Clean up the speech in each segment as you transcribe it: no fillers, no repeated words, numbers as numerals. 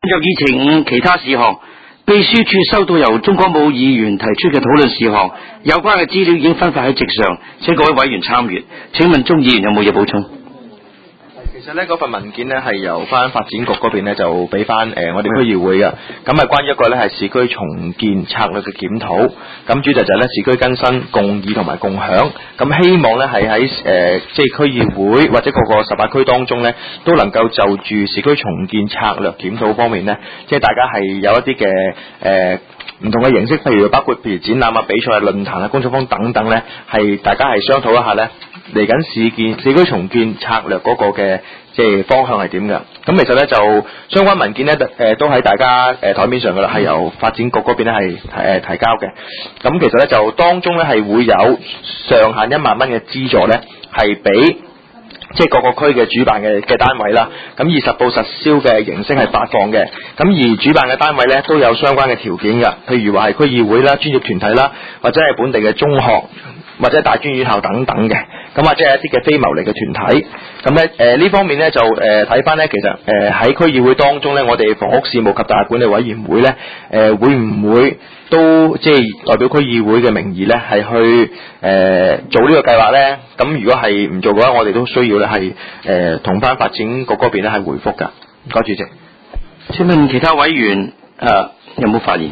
入議程其他事項，秘書處收到由鍾國武議員提出嘅討論事項，有關嘅資料已經分發喺席上，請各位委員參閱。請問鍾議員有冇嘢補充？ 其實呢嗰份文件呢係由翻發展局嗰邊呢就俾翻我哋區議會嘅，咁係關於一個呢係市區重建策略嘅檢討，咁主題就係呢市區更新、共議同埋共享，咁希望呢係喺即係區議會或者各個18區當中呢都能夠就住市區重建策略檢討方面呢，即係大家係有一啲嘅唔同嘅形式，譬如展覽啊、比賽啊、論壇啊、工作坊等等呢，係大家係商討一下呢嚟緊市區重建策略嗰個嘅即係方向係點嘅。咁其實呢，就相關文件呢，都喺大家台面上噶啦，係由發展局嗰邊呢係提交嘅。咁其實呢，就當中呢係會有上限1萬蚊嘅資助呢，係俾即係各個區嘅主辦嘅單位啦，咁以實報實銷嘅形式係發放嘅。咁而主辦嘅單位呢，都有相關嘅條件㗎，譬如話係區議會啦、專業團體啦，或者係本地嘅中學或者大專院校等等嘅，咁或者係一啲嘅非牟利嘅團體。咁咧呢方面呢，就睇翻呢，其實喺區議會當中呢，我哋房屋事務及大廈管理委員會呢，會唔會都即係代表區議會嘅名義呢，係去做呢個計劃呢？咁如果係唔做嘅話，我哋都需要呢係同翻發展局嗰邊呢係回覆㗎。唔該，主席。 請問其他委員有冇發言？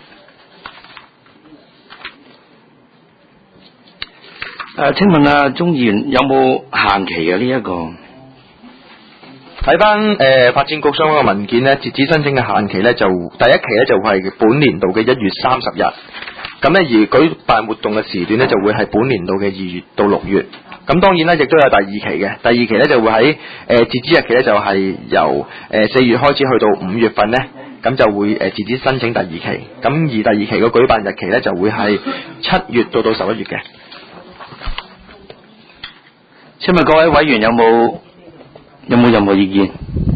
請問鍾議員有冇限期嘅呢一個？ 睇翻發展局相關嘅文件呢，截止申請嘅限期呢，就第一期呢就係本年度嘅1月30日，咁呢而舉辦活動嘅時段呢，就會係本年度嘅2月到6月。咁當然呢，亦都有第二期嘅，第二期呢就會喺截止日期呢，就係由4月開始去到5月份呢，咁就會截止申請第二期。咁而第二期嘅舉辦日期呢，就會係7月到11月嘅。 請問各位委員有冇任何意見？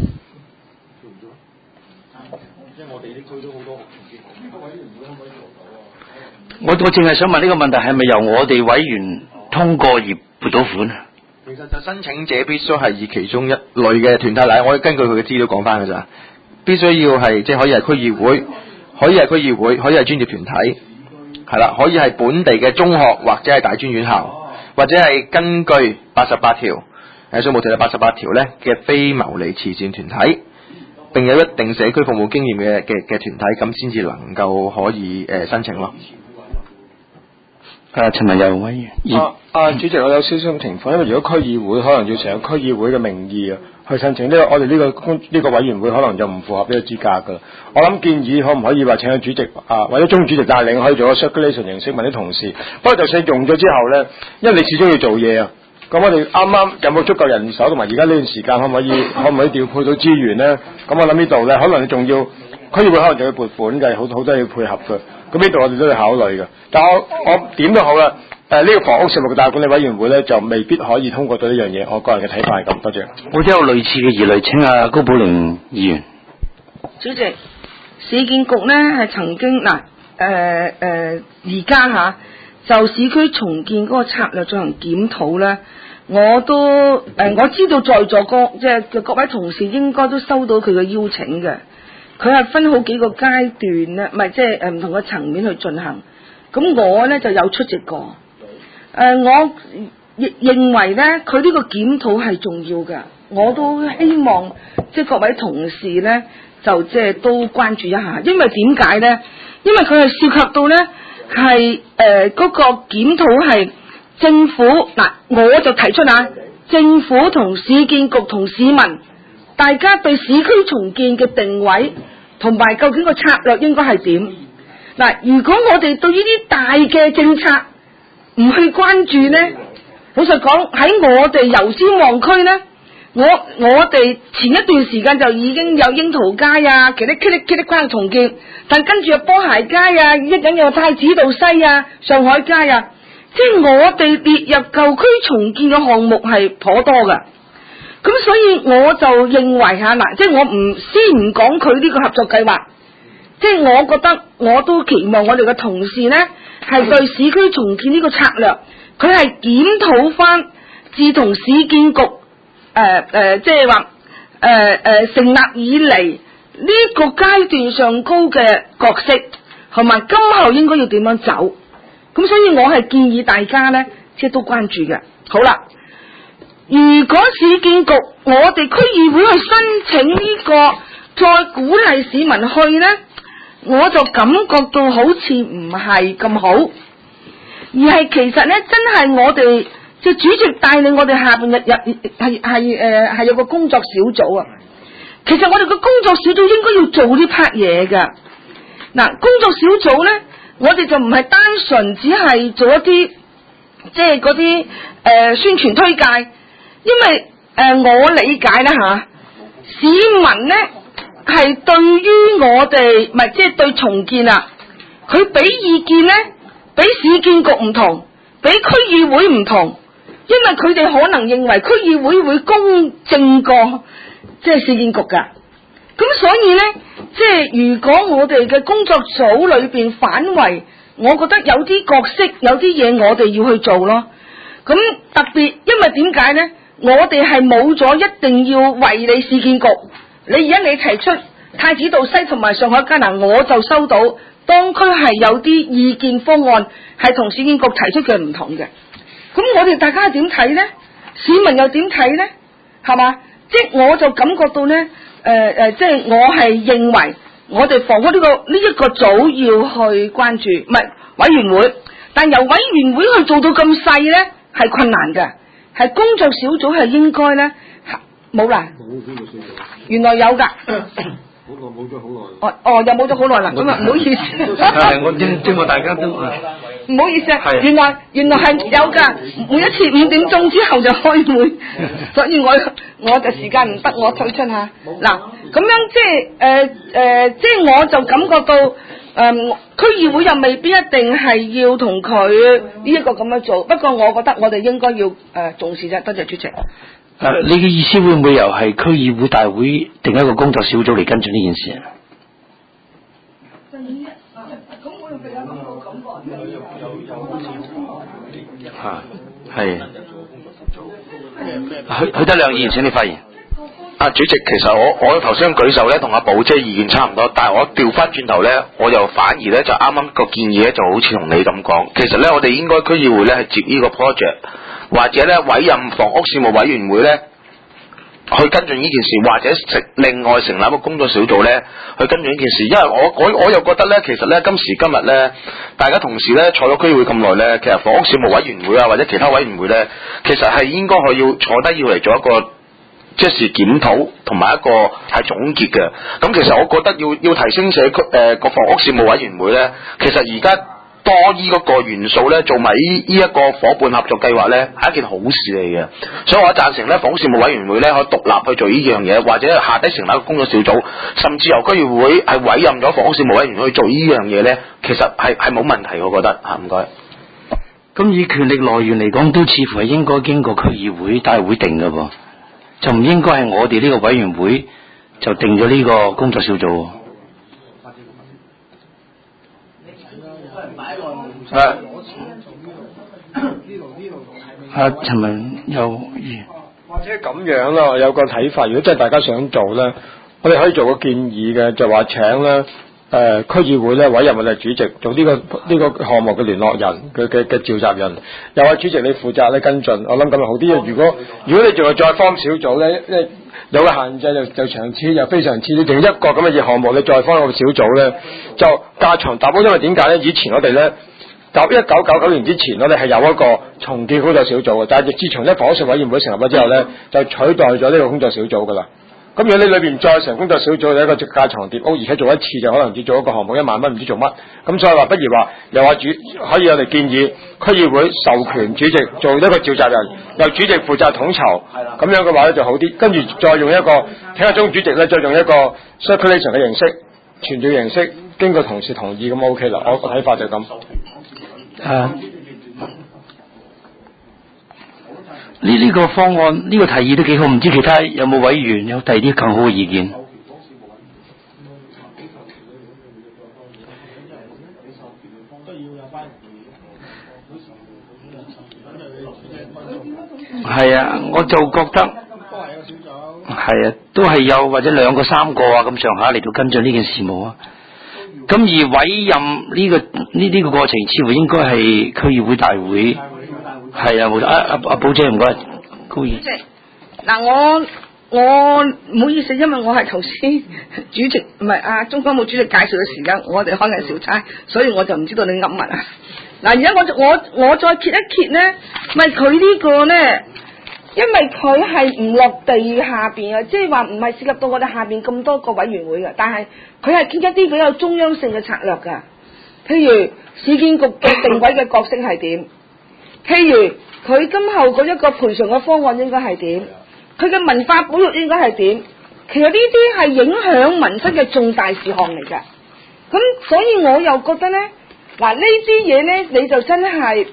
我淨係想問呢個問題係咪由我哋委員通過而撥到款啊？ 其實就申請者必須係以其中一類嘅團體嚟，我根據佢嘅資料講翻㗎咋，必須要係即係可以係區議會，可以係區議會，可以係專業團體，係啦，可以係本地嘅中學或者係大專院校，或者係根據88條水務條例88條咧嘅非牟利慈善團體，並有一定社區服務經驗嘅團體，咁先至能夠可以申請咯。 陳文友委員。 主席，我有少少情況，因為如果區議會可能要成個區議會嘅名義去申請呢個，我哋呢個委員會可能就唔符合呢個資格噶。我諗建議可唔可以話請個主席或者中主席帶領可以做個 circulation 形式問啲同事。不過就算用咗之後咧，因為你始終要做嘢啊。咁我哋啱啱有冇足夠人手，同埋而家呢段時間可唔可以調配到資源咧？咁我諗呢度咧，可能你仲要區議會可能仲要撥款嘅，好多要配合嘅。咁呢度我哋都要考慮嘅。但我點都好啦。呢個房屋事務嘅大管理委員會咧，就未必可以通過到呢樣嘢。我個人嘅睇法係咁，多謝。 我都有類似嘅疑慮，請高寶玲議員。 主席，市建局呢係曾經而家就市區重建嗰個策略進行檢討咧，我知道在座各位同事應該都收到佢嘅邀請嘅。佢係分好幾個階段咧，唔係即係唔同嘅層面去進行。咁我咧就有出席過。我認為咧，佢呢個檢討係重要嘅，我都希望即係各位同事咧，就即係都關注一下，因為點解咧？因為佢係涉及到咧係嗰個檢討係政府我就提出政府同市建局同市民，大家對市區重建嘅定位同埋究竟個策略應該係點？如果我哋對呢啲大嘅政策唔去關注呢，老實講喺我哋油尖旺區呢，我哋前一段時間就已經有櫻桃街啊，其他茄哩關重建，但跟住有波鞋街啊，一陣有太子道西啊、上海街啊，即係我哋列入舊區重建嘅項目係頗多噶。咁所以我就認為即係我先唔講佢呢個合作計劃，即係我覺得我都期望我哋嘅同事呢係對市區重建呢個策略，佢係檢討翻自從市建局即係話成立以嚟呢個階段上高嘅角色，同埋今後應該要點樣走。咁所以我係建議大家咧，即係都關注嘅。好啦，如果市建局我哋區議會去申請呢個，再鼓勵市民去咧，我就感覺到好似唔係咁好，而係其實咧真係我哋即係主席帶領我哋下邊係有個工作小組啊。其實我哋個工作小組應該要做呢 part 嘢噶。嗱，工作小組咧，我哋就唔係單純只係做一啲即係嗰啲宣傳推介，因為我理解啦吓，市民咧係對於我哋唔係即係對重建啊，佢俾意見咧，比市建局唔同，比區議會唔同，因為佢哋可能認為區議會會公正過即係市建局噶。咁所以咧，即係如果我哋嘅工作組裏邊反為，我覺得有啲角色有啲嘢我哋要去做咯。咁特別因為點解咧？我哋係冇咗一定要為你市建局，你而家你提出太子道西同埋上海街南，我就收到當區係有啲意見方案係同市建局提出嘅唔同嘅。咁我哋大家點睇咧？市民又點睇咧？係嘛？即係我就感覺到咧，即係我係認為我哋房屋呢一個組要去關注，唔係委員會，但由委員會去做到咁細咧係困難嘅，係工作小組係應該咧冇啦，冇工作小組，原來有㗎。好耐冇咗好耐。又冇咗好耐啦，咁啊唔好意思。 我正話大家都唔好意思啊，原來係有㗎，每一次5點鐘之後就開會，所以我就時間唔得，我退出下。嗱，咁樣即係我就感覺到區議會又未必一定係要同佢呢一個咁樣做，不過我覺得我哋應該要重視啫。多謝主席。 你嘅意思會唔會又係區議會大會定一個工作小組嚟跟進呢件事啊？係。許德亮議員，請你發言。 主席，其實我頭先舉手咧，同阿寶姐意見差唔多，但係我調翻轉頭咧，我又反而咧就啱啱個建議咧就好似同你咁講，其實咧我哋應該區議會咧係接呢個 project，或者咧委任房屋事務委員會咧去跟進呢件事，或者另外成立一個工作小組咧去跟進呢件事，因為我又覺得咧，其實咧今時今日咧，大家同事咧坐咗區議會咁耐咧，其實房屋事務委員會啊或者其他委員會咧，其實係應該要坐低要嚟做一個即係檢討同埋一個係總結嘅。咁其實我覺得要提升社區個房屋事務委員會咧，其實而家多依嗰個元素咧，做埋呢一個伙伴合作計劃咧，係一件好事嚟嘅。所以我贊成咧，房屋事務委員會咧可以獨立去做呢樣嘢，或者下低成立一個工作小組，甚至由區議會係委任咗房屋事務委員會去做呢樣嘢咧，其實係冇問題，我覺得嚇。唔該。 咁以權力來源嚟講，都似乎係應該經過區議會大會定嘅噃，就唔應該係我哋呢個委員會就定咗呢個工作小組。陳文有或者咁樣啦，有個睇法。如果真係大家想做咧，我哋可以做個建議嘅，就話請咧區議會咧委任我哋主席做呢個項目嘅聯絡人嘅召集人，又話主席你負責咧跟進。我諗咁樣好啲。如果你仲係再 form 小組咧，有個限制就長次又非常次，你淨一個咁嘅嘢項目，你再 form 個小組咧就架床搭屋。因為點解咧？以前我哋咧1999年之前，我哋係有一個重建工作小組嘅，但係自從咧房屋事務委員會成立咗之後咧，就取代咗呢個工作小組噶啦。咁如果你裏邊再成工作小組有一個架床疊屋，而且做一次就可能只做一個項目1萬蚊，唔知做乜。咁所以話不如話又話可以我哋建議區議會授權主席做一個召集人，由主席負責統籌，咁樣嘅話咧就好啲。跟住再用一個聽下中主席咧，再用一個 circulation 嘅形式、傳召形式，經過同事同意咁 OK 啦。我個睇法就咁。 呢個方案呢個提議都幾好，唔知其他有冇委員有第二啲更好嘅意見？係啊，我就覺得係啊，都係有或者2個3個啊咁上下嚟到跟進呢件事務啊。咁而委任呢個過程，似乎應該係區議會大會。係啊，冇錯。阿寶姐唔該，高議。 嗱，我唔好意思，因為我係頭先主席唔係中港務主席介紹嘅時間，我哋開緊小差，所以我就唔知道你噏乜啊。嗱，而家我再揭一揭咧，咪佢呢個咧，因為佢係唔落地下邊啊，即係話唔係涉及到我哋下邊咁多個委員會嘅，但係佢係傾一啲比較中央性嘅策略㗎，譬如市建局嘅定位嘅角色係點，譬如佢今後嗰一個賠償嘅方案應該係點，佢嘅文化保育應該係點，其實呢啲係影響民生嘅重大事項嚟㗎，咁所以我又覺得咧。嗱呢啲嘢咧，你就真係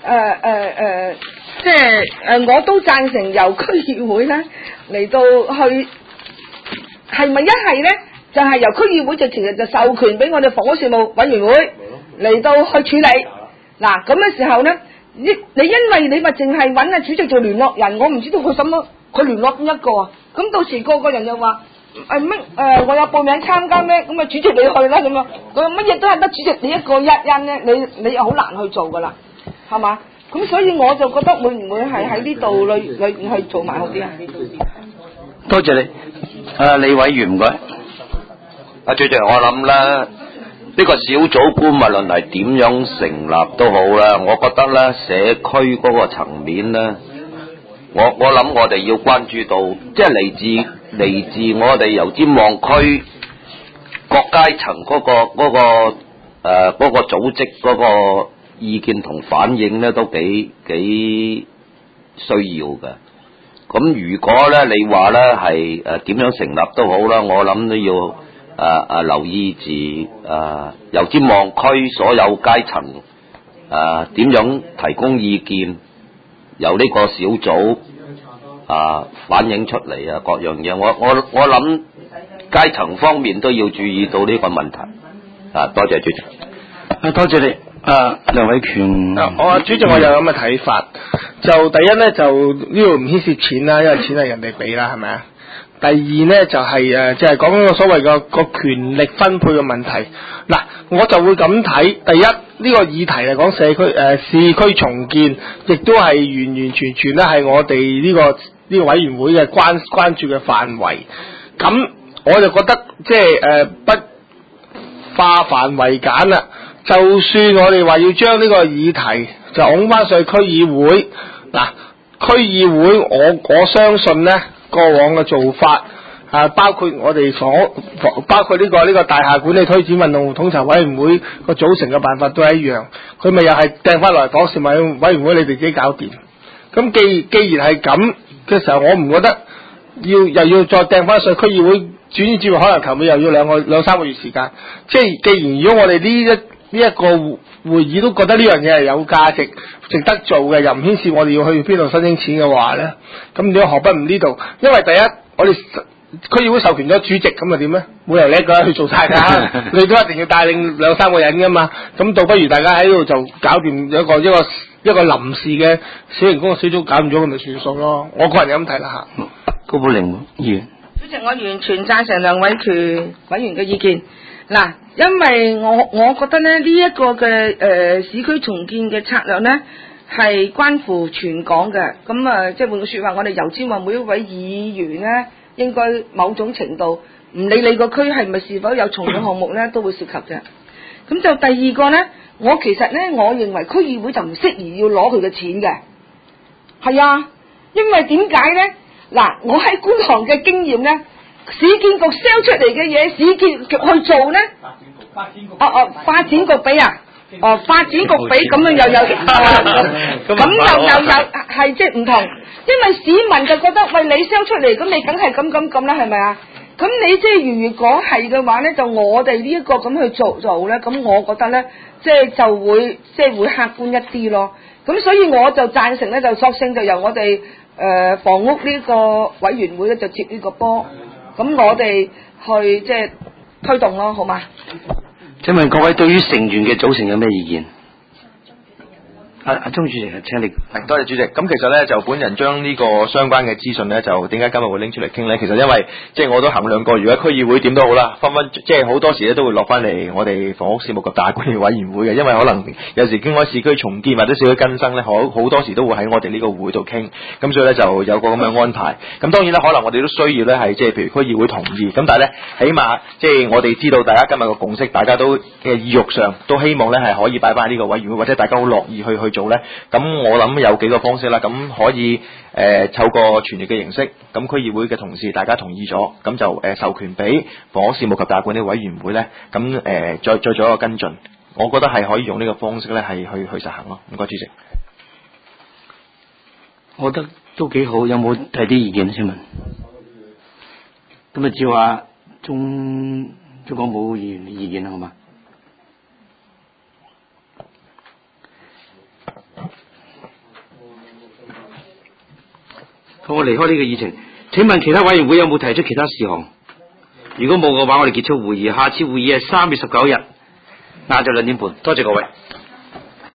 即係我都贊成由區議會咧嚟到去，係咪一係咧就係由區議會直情就授權俾我哋房屋事務委員會嚟到去處理。嗱咁嘅時候咧，你因為你咪淨係揾主席做聯絡人，我唔知道佢什麼，佢聯絡邊一個啊？咁到時個人又話。我有報名參加咩？咁啊主席你去啦咁啊，佢乜嘢都係得主席你一個一因咧，你又好難去做噶啦，係嘛？咁所以我就覺得會唔會係喺呢度裏去做埋好啲啊？ 多謝你，李委員唔該。 主席，我諗咧，呢個小組官無論係點樣成立都好啦，我覺得咧社區嗰個層面咧，我諗我哋要關注到，即係嚟自我哋油尖旺區各階層嗰個組織嗰個意見同反應咧，都幾需要嘅。咁如果咧你話咧係點樣成立都好啦，我諗都要留意住油尖旺區所有階層點樣提供意見，由呢個小組反映出嚟啊，各樣嘢，我諗階層方面都要注意到呢個問題。多謝主席。 多謝你。梁偉權。 主席我有咁嘅睇法，就第一咧就呢度唔牽涉錢啦，因為錢係人哋俾啦，係咪啊？第二咧就係就係講嗰個所謂個權力分配嘅問題。嗱，我就會咁睇，第一呢個議題嚟講市區重建，亦都係完完全全咧係我哋呢個委員會嘅關注嘅範圍。咁我就覺得即係不化繁為簡啦。就算我哋話要將呢個議題就拱翻上去區議會，嗱，區議會我相信咧過往嘅做法包括我哋包括呢個大廈管理推展運動統籌委員會個組成嘅辦法都係一樣，佢咪又係掟翻落嚟房事委員會你哋自己搞掂。咁既然係咁嘅時候，我唔覺得又要再掟翻上區議會轉接，可能頭尾又要兩三個月時間。即係既然如果我哋呢一個會議都覺得呢樣嘢係有價值、值得做嘅，又唔牽涉我哋要去邊度申請錢嘅話咧，咁你何不唔呢度？因為第一，我哋區議會授權咗主席，咁就點咧？冇由你一個人去做晒㗎，你都一定要帶領兩三個人㗎嘛。咁倒不如大家喺度就搞掂一個臨時嘅小型工作小組，搞掂咗咁咪算數咯。我個人咁睇啦嚇。 高寶玲議員。 主席，我完全贊成梁偉權委員嘅意見。嗱，因為我覺得咧呢一個嘅市區重建嘅策略咧係關乎全港嘅，咁即係換句説話，我哋油尖旺每一位議員咧應該某種程度唔理你個區係咪是否有重建項目咧都會涉及嘅。咁就第二個咧，我其實咧我認為區議會就唔適宜要攞佢嘅錢嘅，係啊，因為點解咧？嗱，我喺觀塘嘅經驗咧。市建局 sell 出嚟嘅嘢，市建局去做咧？發展局俾啊？發展局俾咁樣又有咁又係即係唔同，因為市民就覺得喂，你 sell 出嚟，咁你梗係咁啦，係咪啊？咁你即係如果係嘅話咧，就我哋呢一個咁去做咧，咁我覺得咧，即係就會客觀一啲咯。咁所以我就贊成咧，就索性就由我哋房屋呢個委員會咧就接呢個波。咁我哋去即係推動咯，好嘛？ 請問各位對於成員嘅組成有咩意見？ 阿鍾主席，請你。 係，多謝主席。咁其實咧就本人將呢個相關嘅資訊咧，就點解今日會拎出嚟傾咧？其實因為即係我都衡量過，如果區議會點都好啦，即係好多時咧都會落翻嚟我哋房屋事務及大管理委員會嘅，因為可能有時經過市區重建或者市區更新咧，好多時都會喺我哋呢個會度傾。咁所以咧就有個咁嘅安排。咁當然啦，可能我哋都需要咧係即係譬如區議會同意。咁但係咧，起碼即係我哋知道大家今日個共識，大家都嘅意欲上都希望咧係可以擺翻呢個委員會，或者大家好樂意去做咧。咁我諗有幾個方式啦，咁可以透過傳譯嘅形式，咁區議會嘅同事大家同意咗，咁就授權俾房屋事務及大管理委員會咧，咁再做一個跟進。我覺得係可以用呢個方式咧係去實行咯。唔該主席。 我覺得都幾好，有冇提啲意見先問？咁啊，照下中港冇議員嘅意見啦，好嘛？好，我離開呢個議程。請問其他委員會有冇提出其他事項？如果冇嘅話，我哋結束會議。下次會議係3月19日，晏晝2點半。多謝各位。